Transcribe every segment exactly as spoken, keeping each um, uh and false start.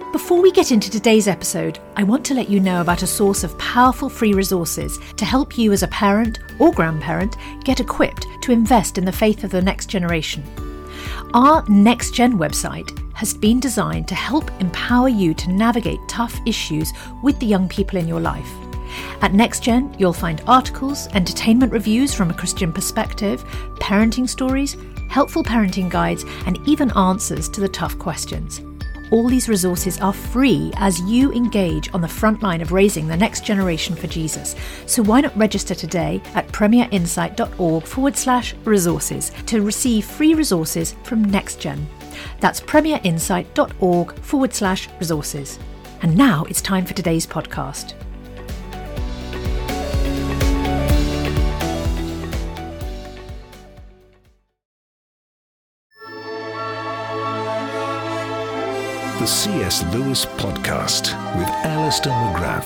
Before we get into today's episode, I want to let you know about a source of powerful free resources to help you as a parent or grandparent get equipped to invest in the faith of the next generation. Our Next Gen website has been designed to help empower you to navigate tough issues with the young people in your life. At Next Gen, you'll find articles, entertainment reviews from a Christian perspective, parenting stories, helpful parenting guides, and even answers to the tough questions. All these resources are free as you engage on the front line of raising the next generation for Jesus. So why not register today at premierinsight.org forward slash resources to receive free resources from NextGen. That's premierinsight.org forward slash resources. And now it's time for today's podcast. The C S Lewis Podcast with Alistair McGrath.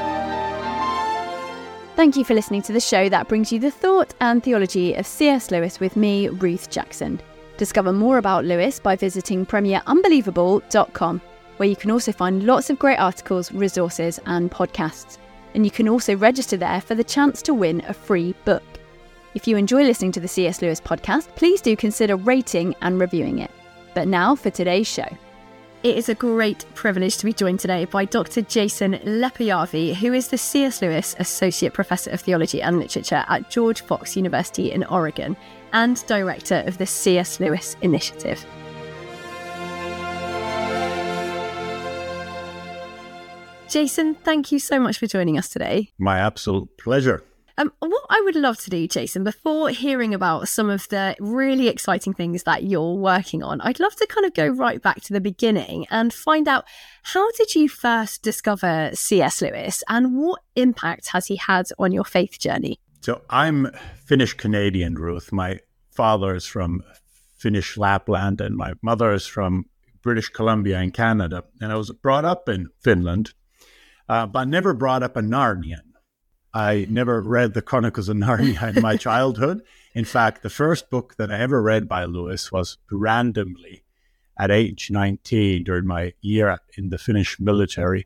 Thank you for listening to the show that brings you the thought and theology of C S Lewis with me, Ruth Jackson. Discover more about Lewis by visiting premier unbelievable dot com, where you can also find lots of great articles, resources and podcasts. And you can also register there for the chance to win a free book. If you enjoy listening to the C S Lewis Podcast, please do consider rating and reviewing it. But now for today's show. It is a great privilege to be joined today by Doctor Jason Lepoyavi, who is the C S Lewis Associate Professor of Theology and Literature at George Fox University in Oregon and Director of the C S Lewis Initiative. Jason, thank you so much for joining us today. My absolute pleasure. Um, what I would love to do, Jason, before hearing about some of the really exciting things that you're working on, I'd love to kind of go right back to the beginning and find out, how did you first discover C S Lewis and what impact has he had on your faith journey? So I'm Finnish Canadian, Ruth. My father is from Finnish Lapland and my mother is from British Columbia in Canada. And I was brought up in Finland, uh, but never brought up a Narnian. I never read the Chronicles of Narnia in my childhood. In fact, the first book that I ever read by Lewis was randomly at age nineteen during my year in the Finnish military,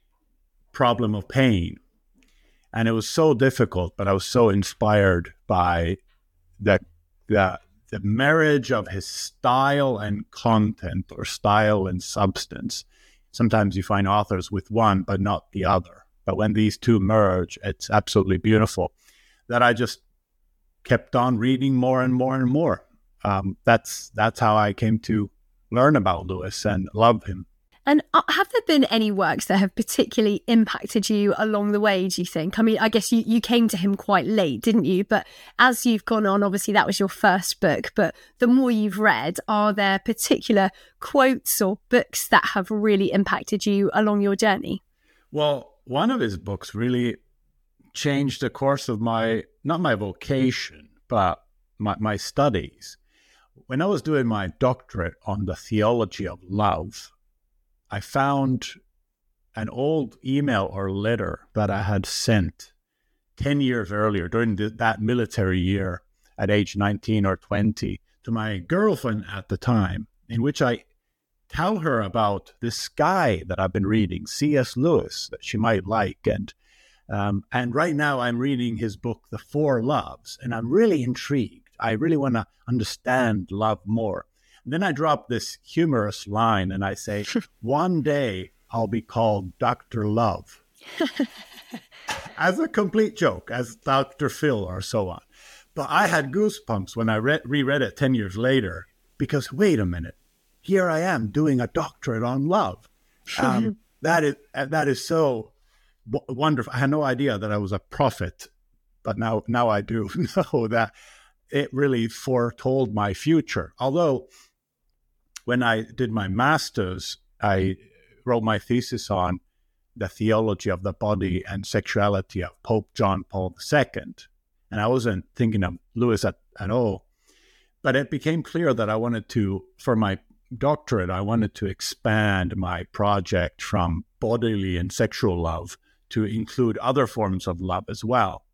Problem of Pain. And it was so difficult, but I was so inspired by the, the, the marriage of his style and content, or style and substance. Sometimes you find authors with one, but not the other. But when these two merge, it's absolutely beautiful. That I just kept on reading more and more and more. Um, that's that's how I came to learn about Lewis and love him. And have there been any works that have particularly impacted you along the way, do you think? I mean, I guess you, you came to him quite late, didn't you? But as you've gone on, obviously that was your first book. But the more you've read, are there particular quotes or books that have really impacted you along your journey? Well, one of his books really changed the course of my, not my vocation, but my, my studies. When I was doing my doctorate on the theology of love, I found an old email or letter that I had sent ten years earlier during the, that military year at age nineteen or twenty to my girlfriend at the time, in which I tell her about this guy that I've been reading, C S Lewis, that she might like. And um, and right now I'm reading his book, The Four Loves, and I'm really intrigued. I really want to understand love more. And then I drop this humorous line and I say, one day I'll be called Doctor Love. As a complete joke, as Doctor Phil or so on. But I had goosebumps when I re- reread it ten years later, because wait a minute. Here I am doing a doctorate on love. Um, that is that is so w- wonderful. I had no idea that I was a prophet, but now now I do know that it really foretold my future. Although when I did my master's, I wrote my thesis on the theology of the body and sexuality of Pope John Paul the Second. And I wasn't thinking of Lewis at, at all. But it became clear that I wanted to, for my doctorate, I wanted to expand my project from bodily and sexual love to include other forms of love as well.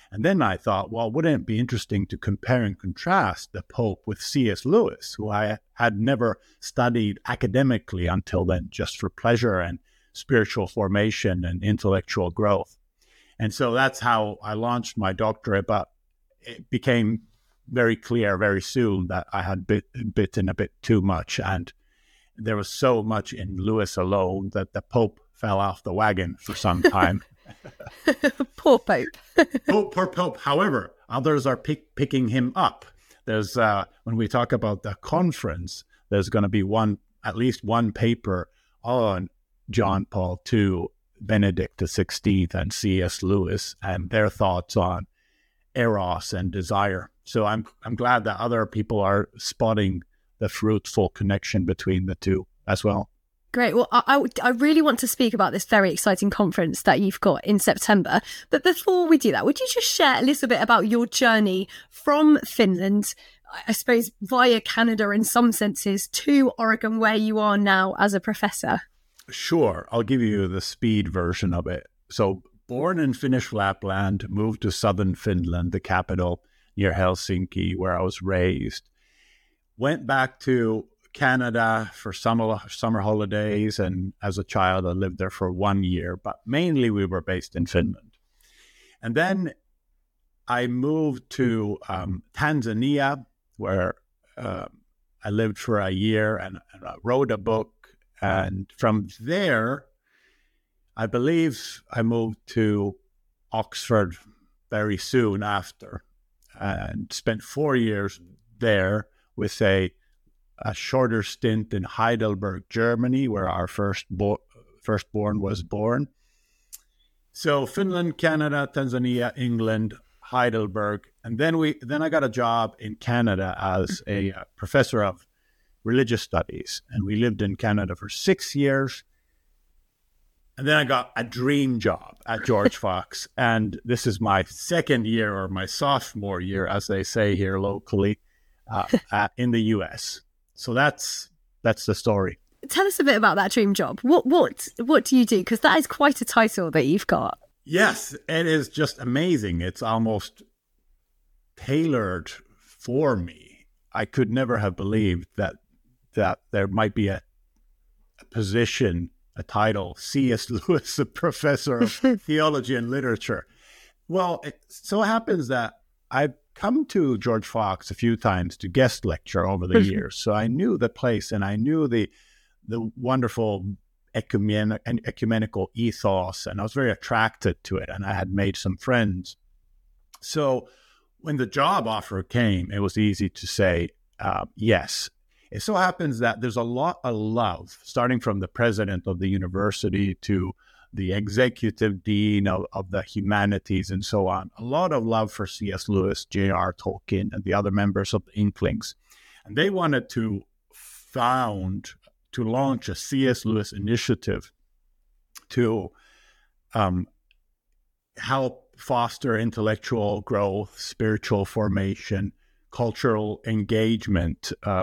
And then I thought, well, wouldn't it be interesting to compare and contrast the Pope with C S Lewis, who I had never studied academically until then, just for pleasure and spiritual formation and intellectual growth. And so that's how I launched my doctorate, but it became very clear very soon that I had bit, bitten a bit too much, and there was so much in Lewis alone that the Pope fell off the wagon for some time. Poor Pope. poor, poor Pope. However, others are pick, picking him up. There's uh, when we talk about the conference, there's going to be one, at least one paper on John Paul the Second, Benedict the sixteenth, and C S Lewis, and their thoughts on eros and desire. So I'm I'm glad that other people are spotting the fruitful connection between the two as well. Great. Well, I, I, I really want to speak about this very exciting conference that you've got in September. But before we do that, would you just share a little bit about your journey from Finland, I suppose via Canada in some senses, to Oregon, where you are now as a professor? Sure. I'll give you the speed version of it. So born in Finnish Lapland, moved to southern Finland, the capital, near Helsinki, where I was raised. Went back to Canada for summer summer holidays, and as a child I lived there for one year, but mainly we were based in Finland. And then I moved to um, Tanzania, where uh, I lived for a year and, and I wrote a book. And from there, I believe I moved to Oxford very soon after, and spent four years there with a a shorter stint in Heidelberg, Germany, where our first bo- firstborn was born. So Finland, Canada, Tanzania, England, Heidelberg, and then we then I got a job in Canada as a uh, professor of religious studies, and we lived in Canada for six years. And then I got a dream job at George Fox, and this is my second year, or my sophomore year, as they say here locally, uh, uh, in the U S. So that's that's the story. Tell us a bit about that dream job. What what what do you do? Because that is quite a title that you've got. Yes, it is just amazing. It's almost tailored for me. I could never have believed that that there might be a, a position, a title, C S Lewis, a professor of theology and literature. Well, it so happens that I've come to George Fox a few times to guest lecture over the years. So I knew the place, and I knew the the wonderful ecumen- and ecumenical ethos, and I was very attracted to it, and I had made some friends. So when the job offer came, it was easy to say uh, yes. It so happens that there's a lot of love, starting from the president of the university to the executive dean of, of the humanities and so on. A lot of love for C S Lewis, J R Tolkien, and the other members of the Inklings. And they wanted to found, to launch a C S Lewis initiative to um, help foster intellectual growth, spiritual formation, cultural engagement uh,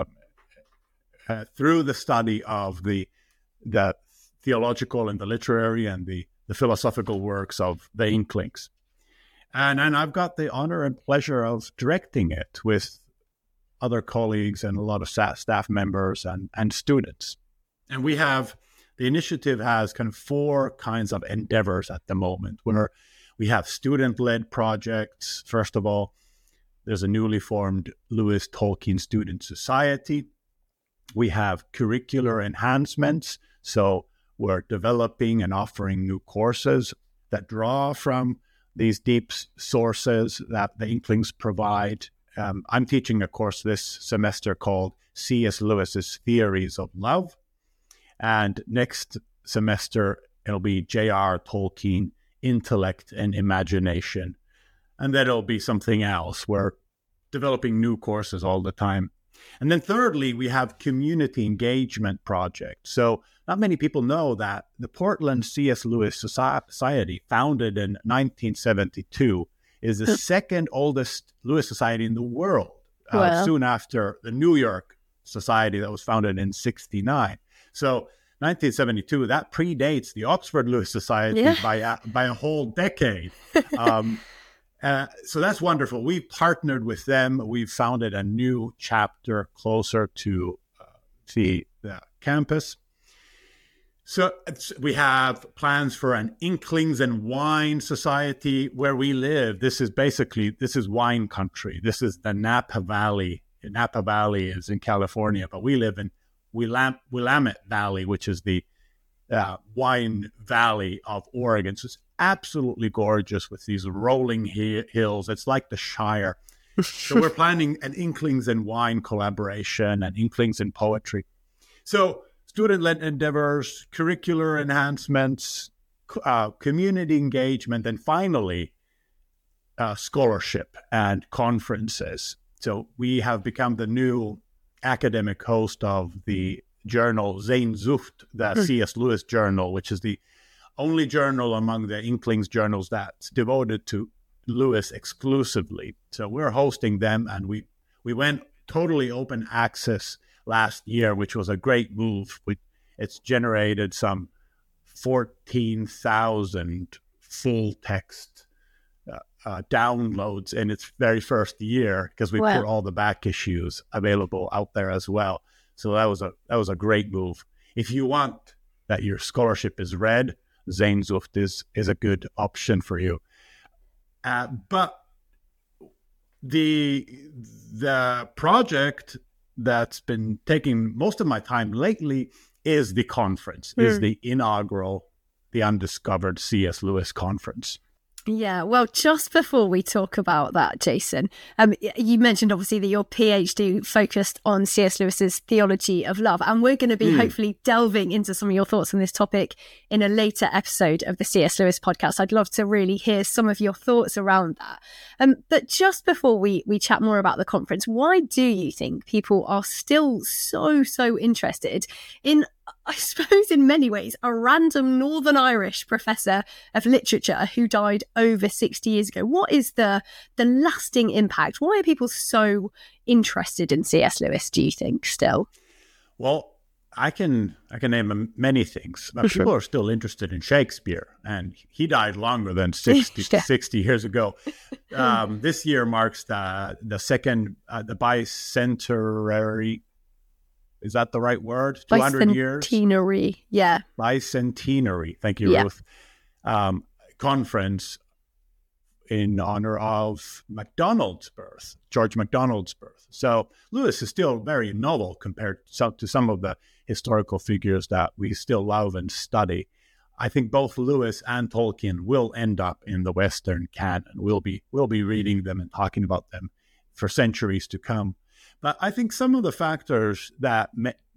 uh, through the study of the the theological and the literary and the, the philosophical works of the Inklings. And, and I've got the honor and pleasure of directing it with other colleagues and a lot of staff members and, and students. And we have, the initiative has kind of four kinds of endeavors at the moment, where we have student-led projects. First of all, there's a newly formed Lewis Tolkien Student Society. We have curricular enhancements, so we're developing and offering new courses that draw from these deep sources that the Inklings provide. Um, I'm teaching a course this semester called C S Lewis's Theories of Love. And next semester, it'll be J R Tolkien, Intellect and Imagination. And then it'll be something else. We're developing new courses all the time. And then thirdly, we have community engagement projects. So not many people know that the Portland C S Lewis Society, founded in nineteen seventy-two, is the second oldest Lewis Society in the world, uh, wow. soon after the New York Society that was founded in sixty-nine. So nineteen seventy-two, that predates the Oxford Lewis Society yeah. by, a, by a whole decade. um, Uh, so that's wonderful. We've partnered with them. We've founded a new chapter closer to uh, the, the campus. So it's, we have plans for an Inklings and Wine Society where we live. This is basically, this is wine country. This is the Napa Valley. Napa Valley is in California, but we live in Willam- Willamette Valley, which is the uh, wine valley of Oregon. So it's absolutely gorgeous with these rolling hi- hills. It's like the Shire. So we're planning an Inklings and Wine collaboration and Inklings and Poetry. So student-led endeavors, curricular enhancements, uh, community engagement, and finally, uh, scholarship and conferences. So we have become the new academic host of the journal Sehnsucht, the mm. C S Lewis journal, which is the only journal among the Inklings journals that's devoted to Lewis exclusively. So we're hosting them, and we, we went totally open access last year, which was a great move. We, it's generated some fourteen thousand full text uh, uh, downloads in its very first year, because we wow. put all the back issues available out there as well. So that was a that was a great move. If you want that your scholarship is read, Sehnsucht is is a good option for you. Uh, but the the project that's been taking most of my time lately is the conference, mm. is the inaugural, the Undiscovered C S Lewis Conference. Yeah, well, just before we talk about that, Jason, um, you mentioned obviously that your PhD focused on C S Lewis's theology of love, and we're going to be mm. hopefully delving into some of your thoughts on this topic in a later episode of the C S Lewis podcast. I'd love to really hear some of your thoughts around that. Um, but just before we, we chat more about the conference, why do you think people are still so, so interested in, I suppose in many ways, a random Northern Irish professor of literature who died over sixty years ago? What is the the lasting impact? Why are people so interested in C S Lewis, do you think, still? Well, I can I can name many things. But people are still interested in Shakespeare, and he died longer than sixty, yeah. sixty years ago. Um, this year marks the, the second, uh, the bicentenary. Is that the right word? two hundred years? Bicentenary, yeah. Bicentenary, thank you, yeah. Ruth. Um, conference in honor of MacDonald's birth, George MacDonald's birth. So Lewis is still very novel compared to some of the historical figures that we still love and study. I think both Lewis and Tolkien will end up in the Western canon. We'll be, we'll be reading them and talking about them for centuries to come. But I think some of the factors that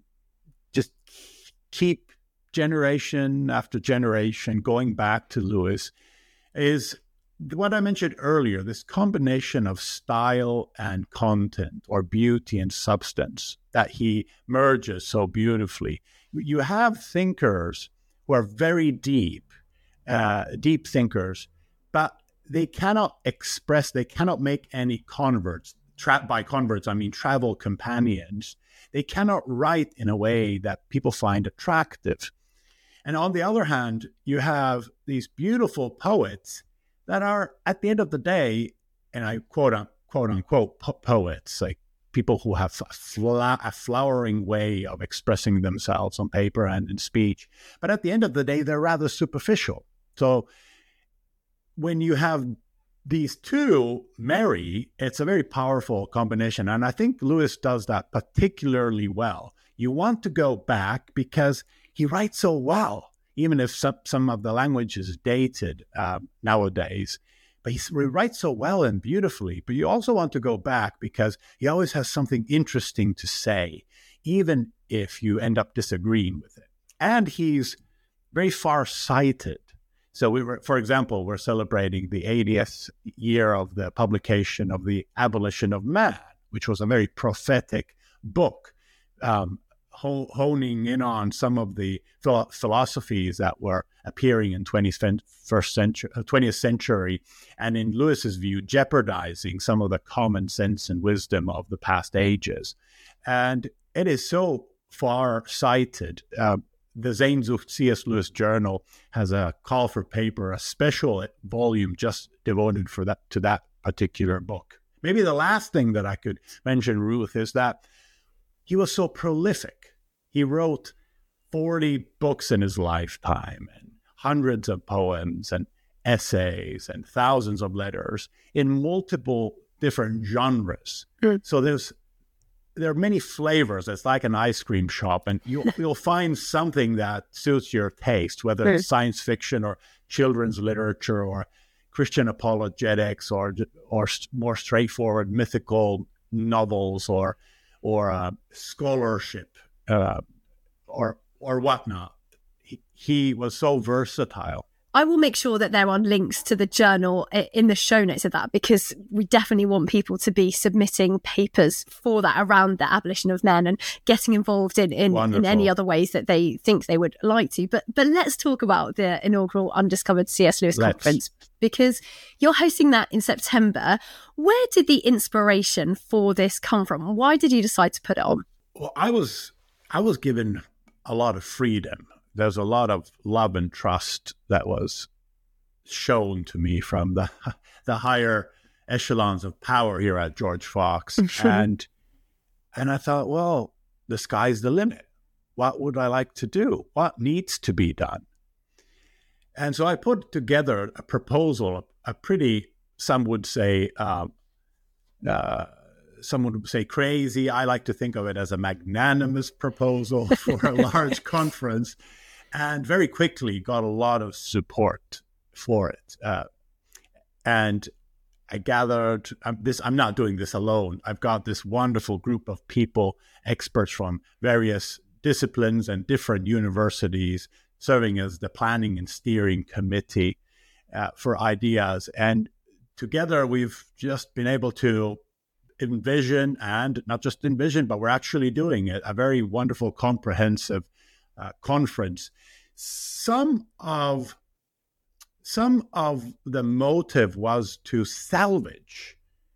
just keep generation after generation going back to Lewis is what I mentioned earlier, this combination of style and content, or beauty and substance, that he merges so beautifully. You have thinkers who are very deep, uh, deep thinkers, but they cannot express, they cannot make any converts. Tra- by converts, I mean travel companions. They cannot write in a way that people find attractive. And on the other hand, you have these beautiful poets that are, at the end of the day, and I quote, quote unquote, po- poets, like people who have a, fla- a flowering way of expressing themselves on paper and in speech. But at the end of the day, they're rather superficial. So when you have these two marry, it's a very powerful combination. And I think Lewis does that particularly well. You want to go back because he writes so well, even if some, some of the language is dated uh, nowadays. But he writes so well and beautifully. But you also want to go back because he always has something interesting to say, even if you end up disagreeing with it. And he's very far-sighted. So we were, for example, we're celebrating the eightieth year of the publication of The Abolition of Man, which was a very prophetic book, um, ho- honing in on some of the philo- philosophies that were appearing in twenty-first century, twentieth century, and in Lewis's view, jeopardizing some of the common sense and wisdom of the past ages. And it is so far-sighted. Uh, the Sehnsucht C S Lewis Journal has a call for paper, a special volume just devoted for that to that particular book. Maybe the last thing that I could mention, Ruth, is that he was so prolific. He wrote forty books in his lifetime and hundreds of poems and essays and thousands of letters in multiple different genres. Mm. So there's there are many flavors. It's like an ice cream shop, and you'll, you'll find something that suits your taste, whether mm. it's science fiction or children's literature or Christian apologetics or or more straightforward mythical novels or or uh, scholarship uh, or or whatnot. He, he was so versatile. I will make sure that there are links to the journal in the show notes of that, because we definitely want people to be submitting papers for that around the abolition of men and getting involved in, in, in any other ways that they think they would like to. But but let's talk about the inaugural Undiscovered C S Lewis let's. Conference, because you're hosting that in September. Where did the inspiration for this come from? Why did you decide to put it on? Well, I was I was given a lot of freedom. There's a lot of love and trust that was shown to me from the the higher echelons of power here at George Fox. and and I thought, well, the sky's the limit. What would I like to do? What needs to be done? And so I put together a proposal, a pretty, some would say, uh, uh, some would say crazy. I like to think of it as a magnanimous proposal for a large conference. And very quickly got a lot of support for it. Uh, and I gathered um, this, I'm not doing this alone. I've got this wonderful group of people, experts from various disciplines and different universities, serving as the planning and steering committee uh, for ideas. And together we've just been able to envision, and not just envision, but we're actually doing it, a very wonderful, comprehensive Uh, conference. Some of some of the motive was to salvage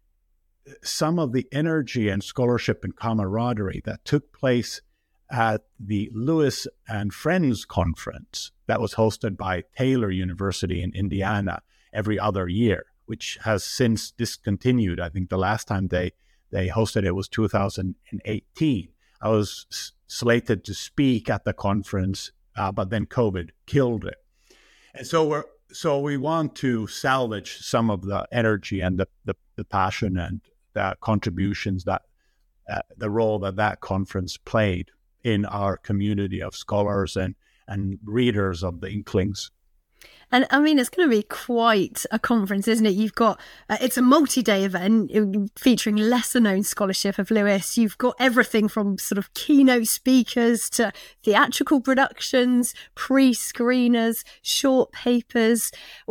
some of the energy and scholarship and camaraderie that took place at the Lewis and Friends Conference that was hosted by Taylor University in Indiana every other year, which has since discontinued. I think the last time they, they hosted it was two thousand eighteen. I was s- slated to speak at the conference, uh, but then COVID killed it. And so we're so we want to salvage some of the energy and the, the, the passion and the contributions that uh, the role that that conference played in our community of scholars and, and readers of the Inklings. And I mean, it's going to be quite a conference, isn't it? You've got, uh, it's a multi-day event featuring lesser known scholarship of Lewis. You've got everything from sort of keynote speakers to theatrical productions, pre-screeners, short papers.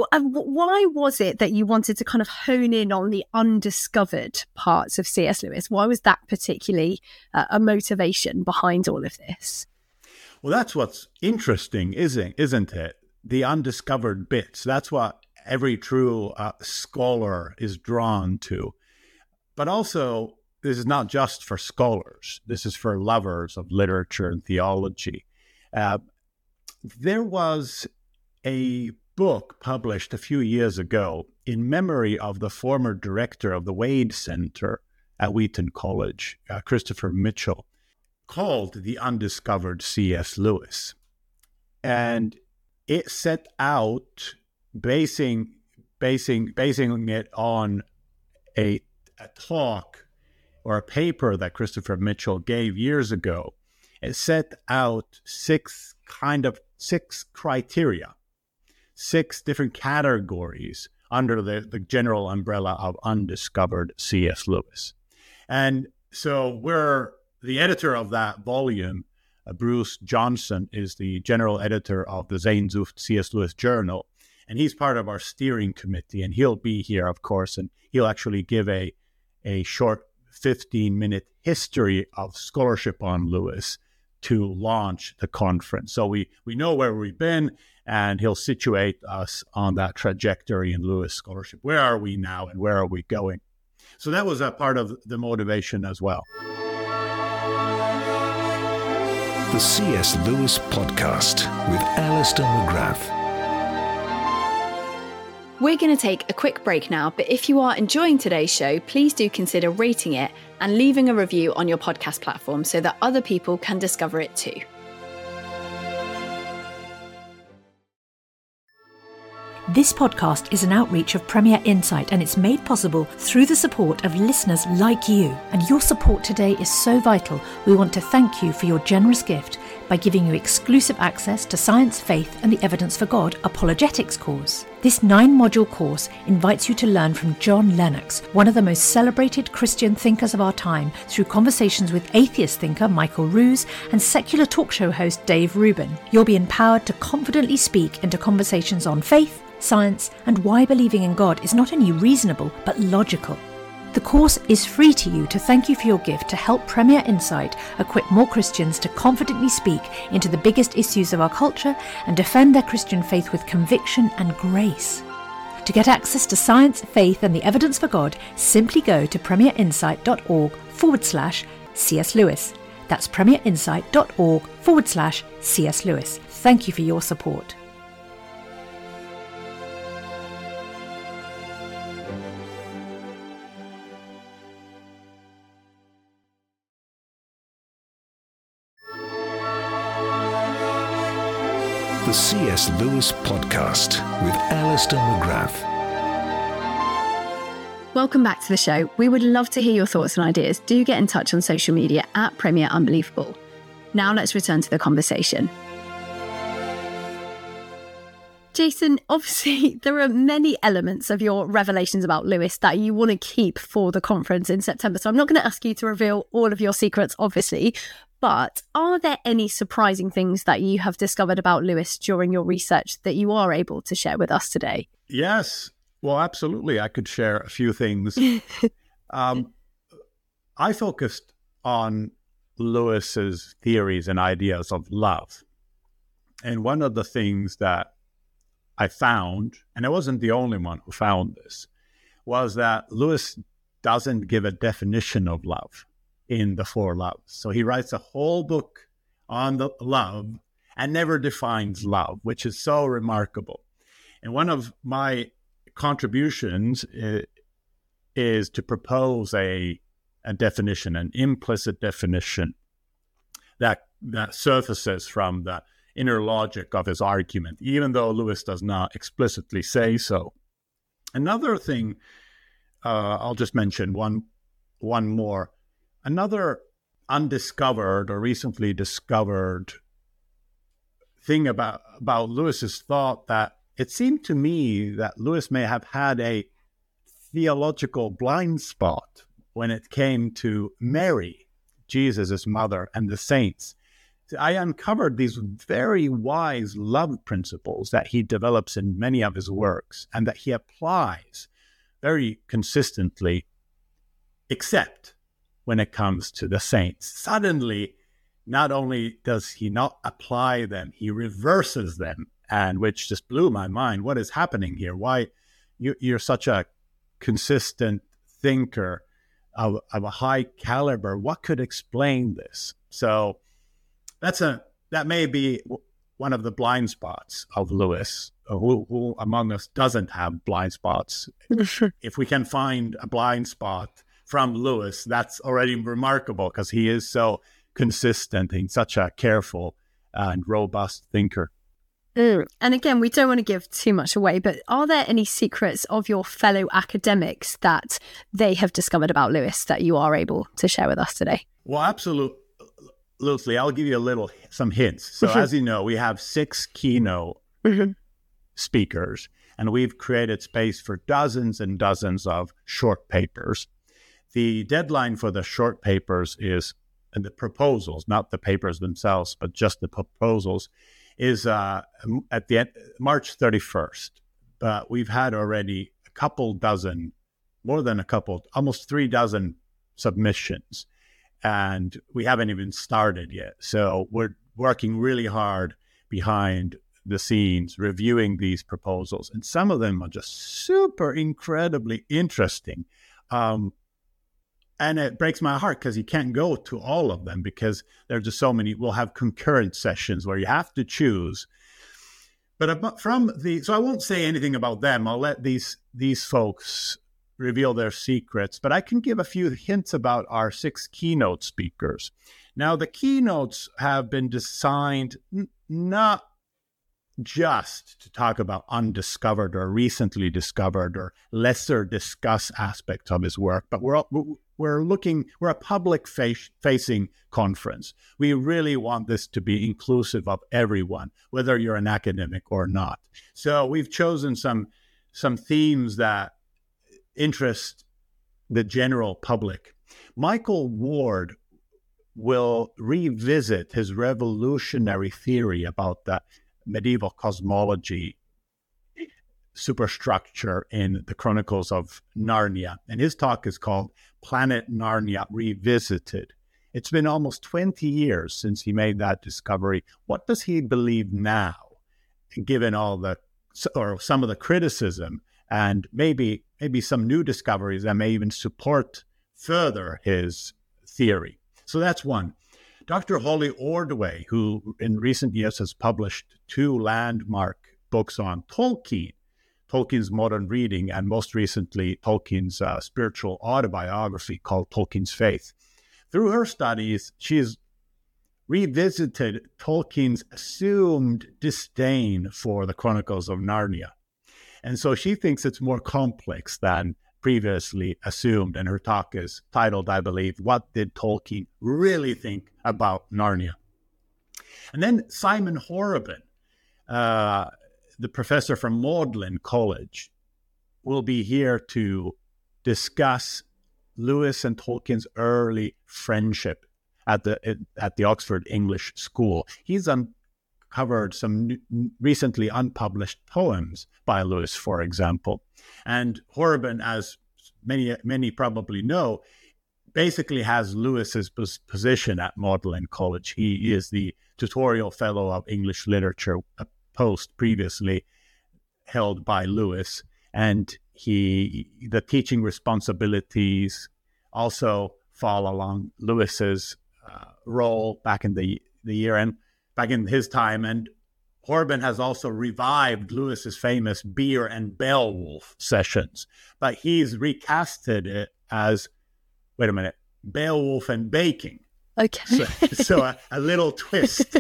Why was it that you wanted to kind of hone in on the undiscovered parts of C S Lewis? Why was that particularly uh, a motivation behind all of this? Well, that's what's interesting, isn't, isn't it? The undiscovered bits. That's what every true uh, scholar is drawn to. But also, this is not just for scholars. This is for lovers of literature and theology. Uh, there was a book published a few years ago in memory of the former director of the Wade Center at Wheaton College, uh, Christopher Mitchell, called The Undiscovered C S Lewis. And it set out basing basing basing it on a, a talk or a paper that Christopher Mitchell gave years ago. It set out six kind of six criteria, six different categories under the, the general umbrella of undiscovered C S Lewis. And so we're the editor of that volume. Uh, Bruce Johnson is the general editor of the Sehnsucht C S Lewis Journal, and he's part of our steering committee, and he'll be here, of course, and he'll actually give a a short fifteen-minute history of scholarship on Lewis to launch the conference. So we, we know where we've been, and he'll situate us on that trajectory in Lewis scholarship. Where are we now, and where are we going? So that was a part of the motivation as well. The C S. Lewis Podcast with Alistair McGrath. We're going to take a quick break now, but if you are enjoying today's show, please do consider rating it and leaving a review on your podcast platform so that other people can discover it too. This podcast is an outreach of Premier Insight, and it's made possible through the support of listeners like you. And your support today is so vital. We want to thank you for your generous gift by giving you exclusive access to Science, Faith and the Evidence for God Apologetics course. This nine-module course invites you to learn from John Lennox, one of the most celebrated Christian thinkers of our time, through conversations with atheist thinker Michael Ruse and secular talk show host Dave Rubin. You'll be empowered to confidently speak into conversations on faith, science, and why believing in God is not only reasonable but logical. The course is free to you to thank you for your gift to help Premier Insight equip more Christians to confidently speak into the biggest issues of our culture and defend their Christian faith with conviction and grace. To get access to Science, Faith and the Evidence for God, simply go to premierinsight.org forward slash C.S. Lewis. That's premierinsight.org forward slash C.S. Lewis. Thank you for your support. The C S. Lewis Podcast with Alistair McGrath. Welcome back to the show. We would love to hear your thoughts and ideas. Do get in touch on social media at Premier Unbelievable. Now let's return to the conversation. Jason, obviously there are many elements of your revelations about Lewis that you want to keep for the conference in September. So I'm not going to ask you to reveal all of your secrets, obviously, but are there any surprising things that you have discovered about Lewis during your research that you are able to share with us today? Yes. Well, absolutely. I could share a few things. um, I focused on Lewis's theories and ideas of love. And one of the things that I found, and I wasn't the only one who found this, was that Lewis doesn't give a definition of love in the Four Loves. So he writes a whole book on the love and never defines love, which is so remarkable. And one of my contributions is, is to propose a, a definition, an implicit definition that, that surfaces from the inner logic of his argument, even though Lewis does not explicitly say so. Another thing, uh, I'll just mention one, one more. Another undiscovered or recently discovered thing about, about Lewis's thought, that it seemed to me that Lewis may have had a theological blind spot when it came to Mary, Jesus' mother, and the saints. I uncovered these very wise love principles that he develops in many of his works and that he applies very consistently, except when it comes to the saints. Suddenly, not only does he not apply them, he reverses them, and which just blew my mind. What is happening here? Why you, you're such a consistent thinker of, of a high caliber? What could explain this? So that's a that may be one of the blind spots of Lewis. Who, who among us doesn't have blind spots? If we can find a blind spot from Lewis, that's already remarkable, because he is so consistent and such a careful and robust thinker. Mm. And again, we don't want to give too much away, but are there any secrets of your fellow academics that they have discovered about Lewis that you are able to share with us today? Well, absolutely. I'll give you a little, some hints. So mm-hmm. as you know, we have six keynote mm-hmm. speakers, and we've created space for dozens and dozens of short papers. The deadline for the short papers is, and the proposals, not the papers themselves, but just the proposals, is uh, at the end, March thirty-first. But we've had already a couple dozen, more than a couple, almost three dozen submissions, and we haven't even started yet. So we're working really hard behind the scenes, reviewing these proposals, and some of them are just super incredibly interesting. Um, And it breaks my heart because you can't go to all of them because there's just so many. We'll have concurrent sessions where you have to choose. But from the, so I won't say anything about them. I'll let these these folks reveal their secrets. But I can give a few hints about our six keynote speakers. Now, the keynotes have been designed n- not just to talk about undiscovered or recently discovered or lesser discussed aspects of his work, but we're we're looking, we're a public face, facing conference. We really want this to be inclusive of everyone, whether you're an academic or not. So we've chosen some some themes that interest the general public. Michael Ward will revisit his revolutionary theory about the medieval cosmology superstructure in the Chronicles of Narnia. And his talk is called Planet Narnia Revisited. It's been almost twenty years since he made that discovery. What does he believe now, given all the, or some of the criticism and maybe maybe some new discoveries that may even support further his theory? So that's one. Doctor Holly Ordway, who in recent years has published two landmark books on Tolkien, Tolkien's modern reading, and most recently Tolkien's uh, spiritual autobiography called Tolkien's Faith. Through her studies, she's revisited Tolkien's assumed disdain for the Chronicles of Narnia. And so she thinks it's more complex than previously assumed, and her talk is titled, I believe, What Did Tolkien Really Think About Narnia? And then Simon Horobin, uh, the professor from Magdalen College, will be here to discuss Lewis and Tolkien's early friendship at the at the Oxford English School. He's uncovered some new, recently unpublished poems by Lewis, for example. And Horobin, as many many probably know, basically has Lewis's pos- position at Magdalen College. He is the tutorial fellow of English literature, a post previously held by Lewis, and he the teaching responsibilities also fall along Lewis's uh, role back in the the year and back in his time. And Horobin has also revived Lewis's famous Beer and Beowulf sessions, but he's recasted it as, wait a minute, Beowulf and baking. Okay. So, so a, a little twist.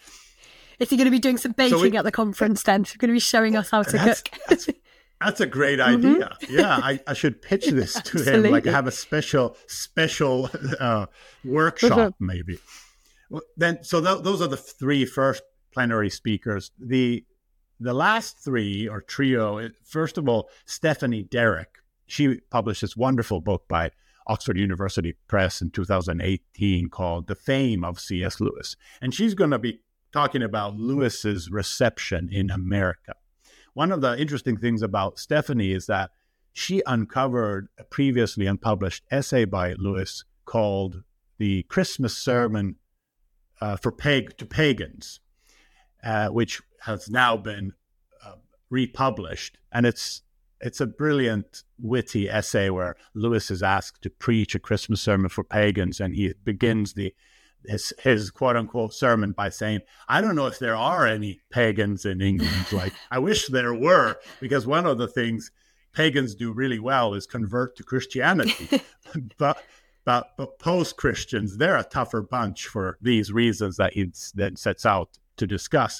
Is he going to be doing some baking so we, at the conference then? He's going to be showing us how to that's, cook. that's, that's a great idea. Mm-hmm. Yeah, I, I should pitch this to Absolutely. him, like have a special, special uh, workshop mm-hmm. maybe. Well, then, so th- those are the three first plenary speakers. The the last three or trio, first of all, Stephanie Derrick. She published this wonderful book by Oxford University Press in two thousand eighteen called The Fame of C S. Lewis. And she's going to be talking about Lewis's reception in America. One of the interesting things about Stephanie is that she uncovered a previously unpublished essay by Lewis called The Christmas Sermon uh, for Pag- to Pagans, uh, which has now been uh, republished. And it's it's a brilliant, witty essay where Lewis is asked to preach a Christmas sermon for pagans, and he begins the his, his quote-unquote sermon by saying, I don't know if there are any pagans in England. Like, I wish there were, because one of the things pagans do really well is convert to Christianity. but but but post-Christians, they're a tougher bunch for these reasons that he then sets out to discuss.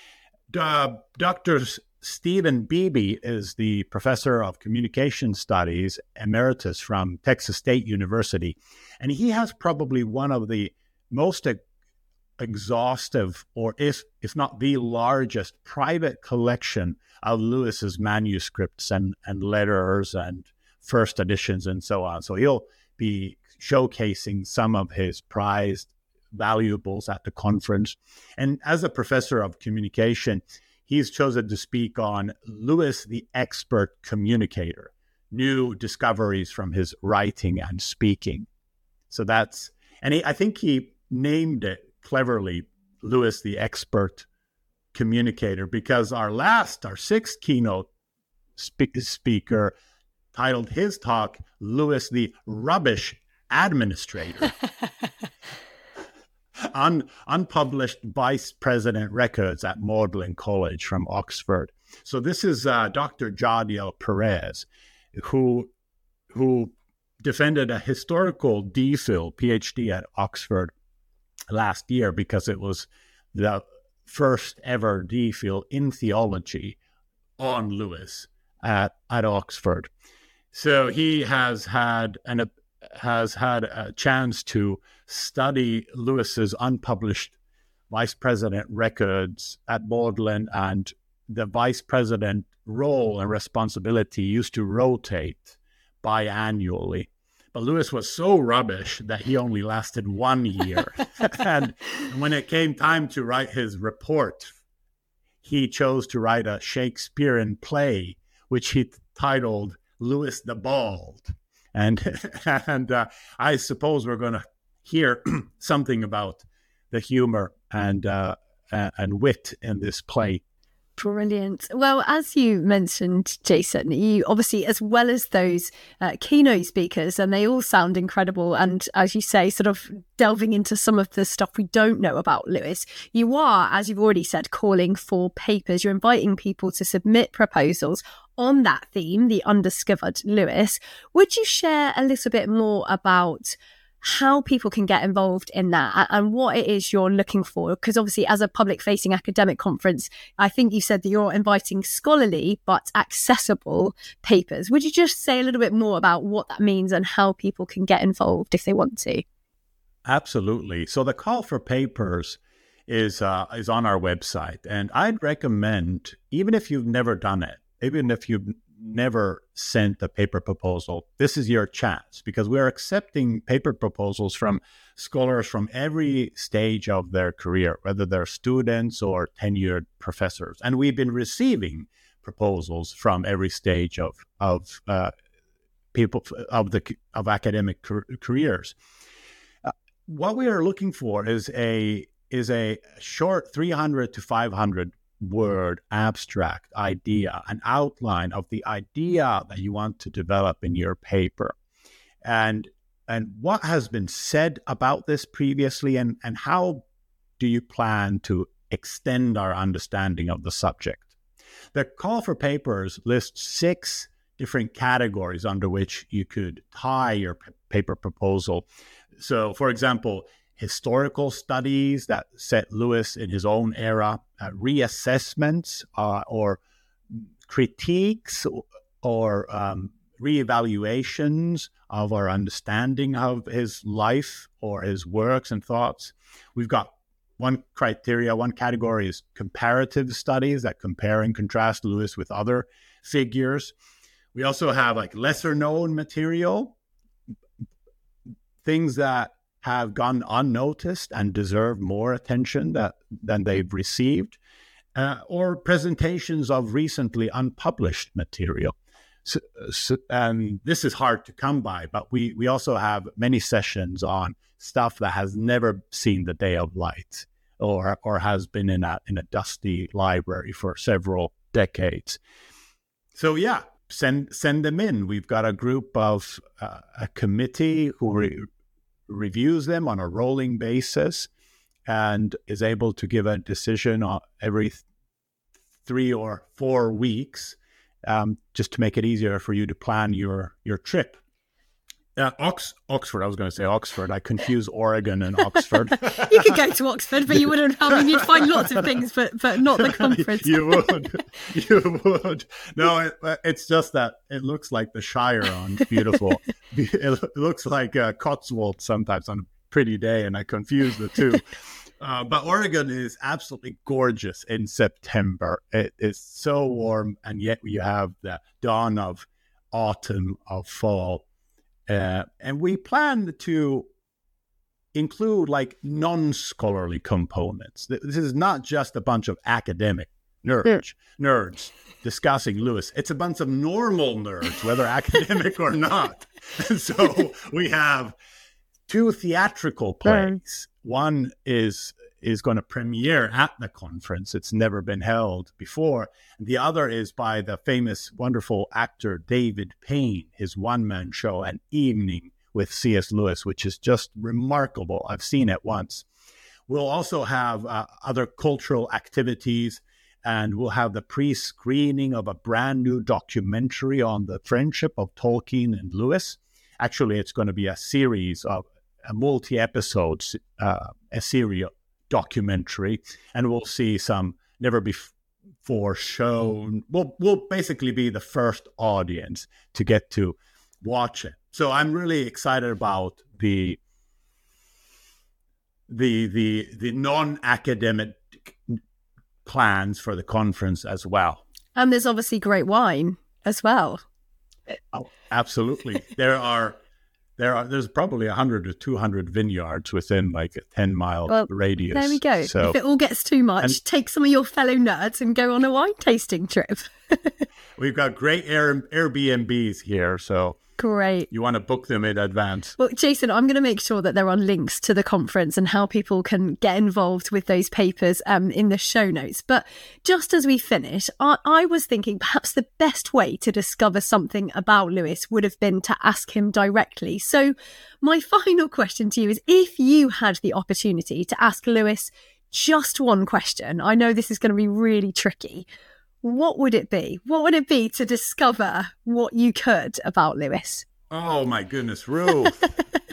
Uh, Doctor Stephen Beebe is the professor of communication studies emeritus from Texas State University, and he has probably one of the most e- exhaustive, or if if not the largest, private collection of Lewis's manuscripts and, and letters and first editions and so on. So he'll be showcasing some of his prized valuables at the conference. And as a professor of communication, he's chosen to speak on Lewis the Expert Communicator, new discoveries from his writing and speaking. So that's, and he, I think he named it cleverly, Lewis the Expert Communicator, because our last, our sixth keynote spe- speaker titled his talk, Lewis the Rubbish administrator. Un, unpublished vice president records at Magdalen College from Oxford. So this is uh, Doctor Jadiel Perez, who who defended a historical DPhil PhD at Oxford last year because it was the first ever DPhil in theology on Lewis at, at Oxford. So he has had an has had a chance to study Lewis's unpublished vice president records at Magdalen, and the vice president role and responsibility used to rotate biannually. But Lewis was so rubbish that he only lasted one year. And when it came time to write his report, he chose to write a Shakespearean play, which he titled Lewis the Bald. And and uh, I suppose we're going to hear something about the humor and uh, and wit in this play. Brilliant. Well, as you mentioned, Jason, you obviously, as well as those uh, keynote speakers, and they all sound incredible. And as you say, sort of delving into some of the stuff we don't know about Lewis, you are, as you've already said, calling for papers. You're inviting people to submit proposals on that theme, the undiscovered Lewis. Would you share a little bit more about how people can get involved in that and what it is you're looking for? Because obviously, as a public-facing academic conference, I think you said that you're inviting scholarly but accessible papers. Would you just say a little bit more about what that means and how people can get involved if they want to? Absolutely. So the call for papers is uh, is on our website, and I'd recommend, even if you've never done it, even if you've never sent a paper proposal, this is your chance, because we're accepting paper proposals from scholars from every stage of their career, whether they're students or tenured professors. And we've been receiving proposals from every stage of of uh, people of the of academic careers. Uh, what we are looking for is a is a short three hundred to five hundred word abstract idea, an outline of the idea that you want to develop in your paper, and and what has been said about this previously, and and how do you plan to extend our understanding of the subject. The call for papers lists six different categories under which you could tie your p- paper proposal. So, for example, historical studies that set Lewis in his own era, uh, reassessments uh, or critiques or, or um, reevaluations of our understanding of his life or his works and thoughts. We've got one criteria, one category is comparative studies that compare and contrast Lewis with other figures. We also have like lesser known material, things that have gone unnoticed and deserve more attention that, than they've received, uh, or presentations of recently unpublished material. So, so, and this is hard to come by, but we, we also have many sessions on stuff that has never seen the day of light or or has been in a in a dusty library for several decades. So yeah, send send them in. We've got a group of uh, a committee who re- reviews them on a rolling basis and is able to give a decision on every th- three or four weeks, um, just to make it easier for you to plan your your trip. Uh, Ox- Oxford, I was going to say Oxford. I confuse Oregon and Oxford. You could go to Oxford, but you wouldn't. I mean, you'd find lots of things, but but not the conference. You would, you would. No, it, it's just that it looks like the Shire on beautiful. It looks like uh, Cotswold sometimes on a pretty day, and I confuse the two. Uh, but Oregon is absolutely gorgeous in September. It is so warm, and yet you have the dawn of autumn, of fall. Uh, and we plan to include like non-scholarly components. This is not just a bunch of academic nerds, nerds discussing Lewis. It's a bunch of normal nerds, whether academic or not. And so we have two theatrical plays. One is is going to premiere at the conference. It's never been held before. The other is by the famous, wonderful actor David Payne, his one-man show, An Evening with C S. Lewis, which is just remarkable. I've seen it once. We'll also have uh, other cultural activities, and we'll have the pre-screening of a brand new documentary on the friendship of Tolkien and Lewis. Actually, it's going to be a series of a multi-episodes, uh, a series documentary, and we'll see some never before shown. We'll, we'll basically be the first audience to get to watch it. So I'm really excited about the the the the non-academic plans for the conference as well. And there's obviously great wine as well. Oh, absolutely. There are there are there's probably one hundred or two hundred vineyards within like a ten mile well, radius. There we go. So, if it all gets too much, and take some of your fellow nerds and go on a wine tasting trip. We've got great Air, Airbnbs here, so great. You want to book them in advance. Well, Jason, I'm going to make sure that there are links to the conference and how people can get involved with those papers um, in the show notes. But just as we finish, I, I was thinking perhaps the best way to discover something about Lewis would have been to ask him directly. So my final question to you is, if you had the opportunity to ask Lewis just one question, I know this is going to be really tricky, what would it be? What would it be to discover what you could about Lewis? Oh, my goodness, Ruth.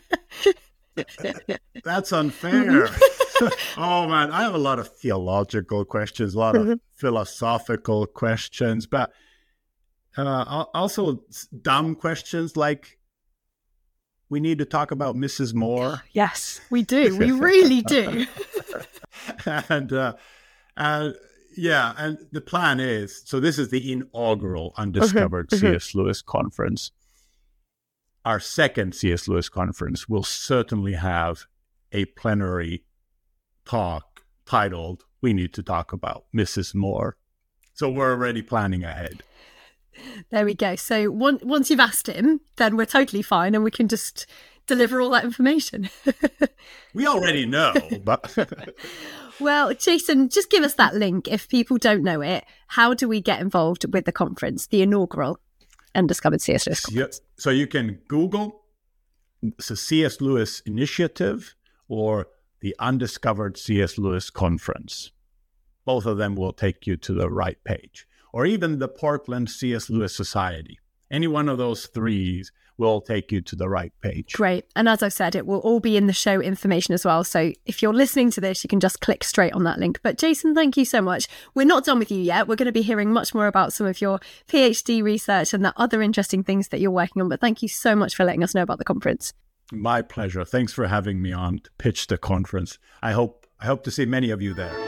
That's unfair. Oh, man, I have a lot of theological questions, a lot of mm-hmm. philosophical questions, but uh, also dumb questions like, we need to talk about Missus Moore. Yes, we do. We really do. and, uh, uh Yeah, and the plan is, so this is the inaugural Undiscovered mm-hmm, C S. Mm-hmm. Lewis conference. Our second C S. Lewis conference will certainly have a plenary talk titled, We Need to Talk About Missus Moore. So we're already planning ahead. There we go. So one, once you've asked him, then we're totally fine and we can just deliver all that information. We already know, but... Well, Jason, just give us that link. If people don't know it, how do we get involved with the conference, the inaugural Undiscovered C S. Lewis conference? So you can Google the C S. Lewis Initiative or the Undiscovered C S. Lewis Conference. Both of them will take you to the right page. Or even the Portland C S. Lewis Society. Any one of those three will take you to the right page. Great. And as I've said, it will all be in the show information as well. So if you're listening to this, you can just click straight on that link. But Jason, thank you so much. We're not done with you yet. We're going to be hearing much more about some of your PhD research and the other interesting things that you're working on. But thank you so much for letting us know about the conference. My pleasure. Thanks for having me on to pitch the conference. I hope I hope to see many of you there.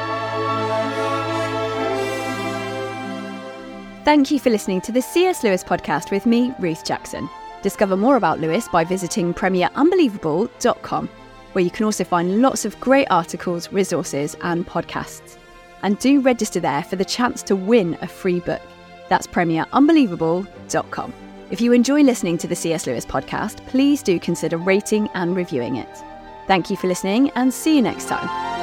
Thank you for listening to the C S. Lewis podcast with me, Ruth Jackson. Discover more about Lewis by visiting premier unbelievable dot com, where you can also find lots of great articles, resources and podcasts. And do register there for the chance to win a free book. That's premier unbelievable dot com. If you enjoy listening to the C S. Lewis podcast, please do consider rating and reviewing it. Thank you for listening and see you next time.